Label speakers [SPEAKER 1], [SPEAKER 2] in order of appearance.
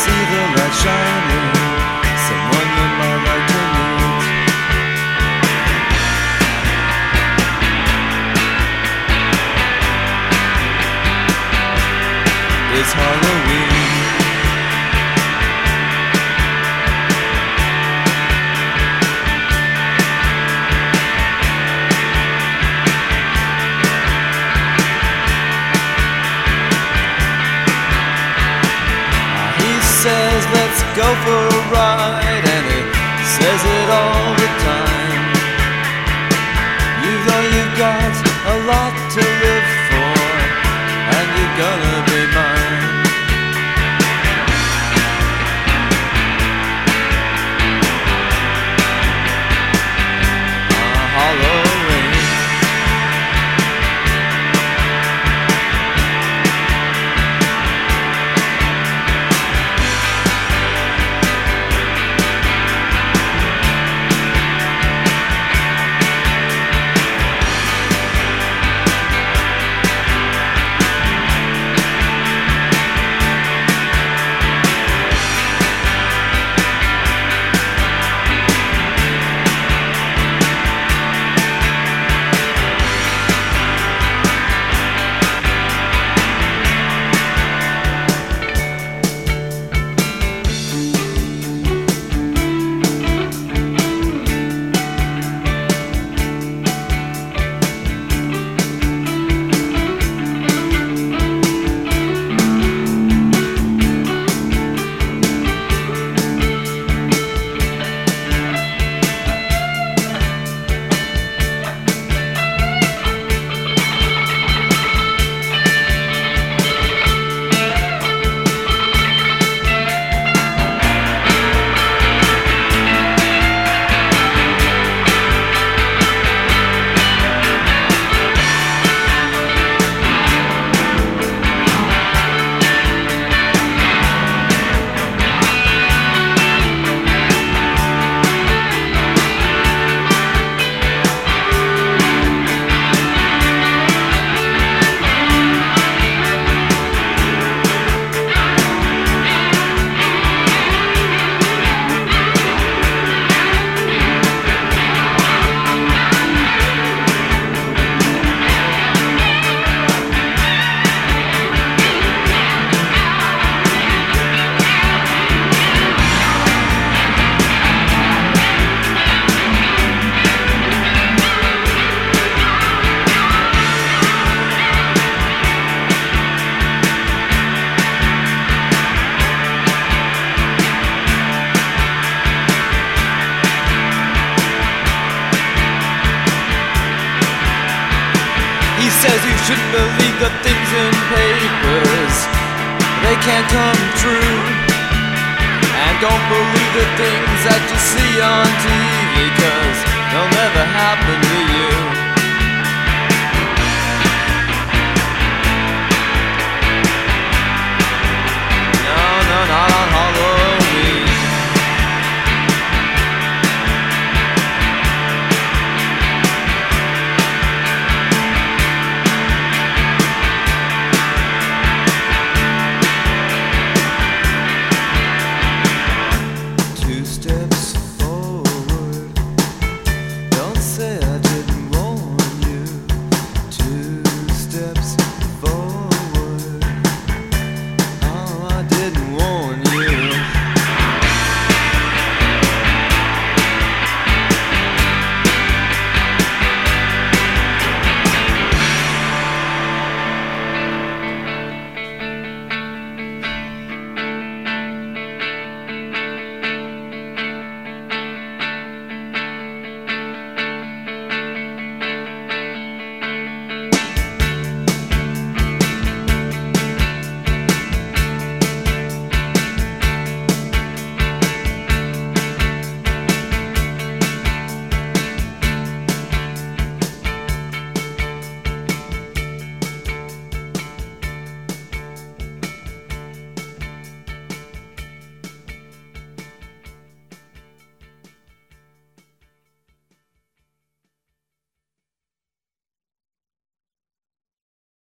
[SPEAKER 1] see the light shining, someone you might like to meet. It's Halloween. Says let's go for a ride, and he says it all the time. You know you've got a lot to live for, and you're gonna be mine. Halloween. He says you shouldn't believe the things in papers, they can't come true. And don't believe the things that you see on TV, 'cause they'll never happen to you.